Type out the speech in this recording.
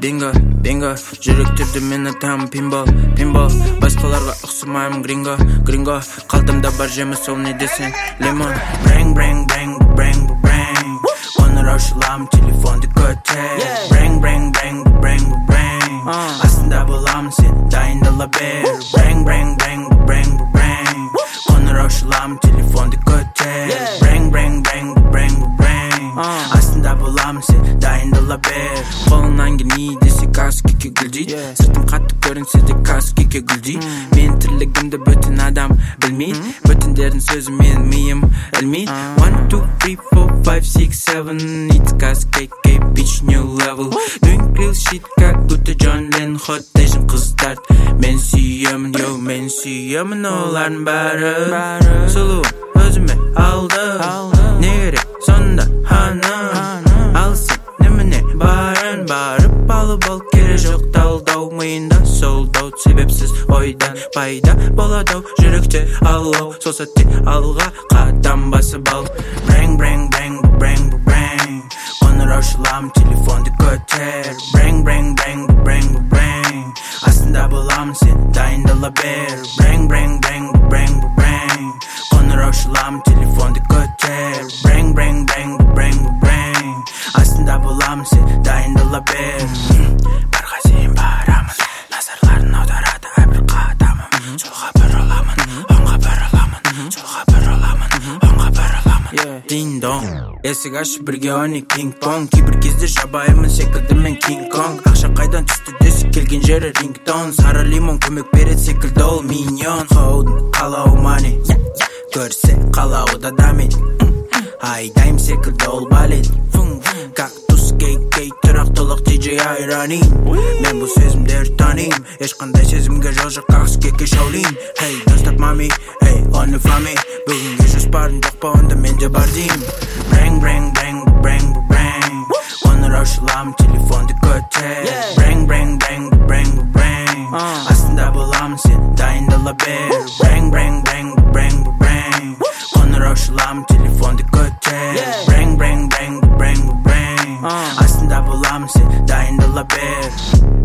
bingo bingo жүректерде мен атам pinball басқаларға ұқсамаймын gringo қалтамда бар жеміс ол не десең лимон брэнг қоңырау шаламын телефонды көтер брэнг астында боламын сен дайындала бер брэнг қоңырау шаламын телефонды көтер брэнг астында боламын сен дайындала бер қолынан келмей десе каскеке гүлдейді сыртым қатты көрінсе де каскеке гүлдейді мен тірлігімді бөтен адам білмейді бөтендердің сөзі менің миым ілмейді 1, 2, 3, 4, 5, 6, 7 It's каскеке bitch new level Doing real shit как будто John Lennon Hot Asian қыздар мен сүйемін олардың бәрі сұлуым өзіме алды не керек сонда ханым ал сен немене барын барып алып ал керек жоқ талдау миында солдау себепсіз ойдан пайда болады ау жүректе алау сол сәтте алға қадам басып ал брэнг қоңырау шаламын телефонды көтер брэнг астында боламын сен дайындала бер брэнг қоңырау шаламын телефонды көтер брэнг астында боламын сен дайындала бер барға сен барамын назарларын аударады әрбір қадамым солға бұрыламын оңға бұрыламын солға бұрыламын оңға бұрыламын динь-дон есік ашып бірге ойнайық пинг-понг кейбір кезде жабайымын секілді мен кинг-конг ақша қайдан түсті десе келген жері рингтон сары лимон көмек береді секілді ол миньон хоудың қалауы мани көрсе қалауы да дамиды айдайым секілді ол балет кактус кей тұрақтылық DJ айранин мен бұл сезімдерді танимын ешқандай сезімге жол жоқ каскеке шаулин hey don't stop mami hey only for me бүгінге жоспарың жоқ па онда менде бар деймін брэнг қоңырау шаламын телефонды көтер брэнг астында боламын сен дайындала бер брэнг қоңырау шаламын телефонды көтер брэнг астында боламын сен дайындала бер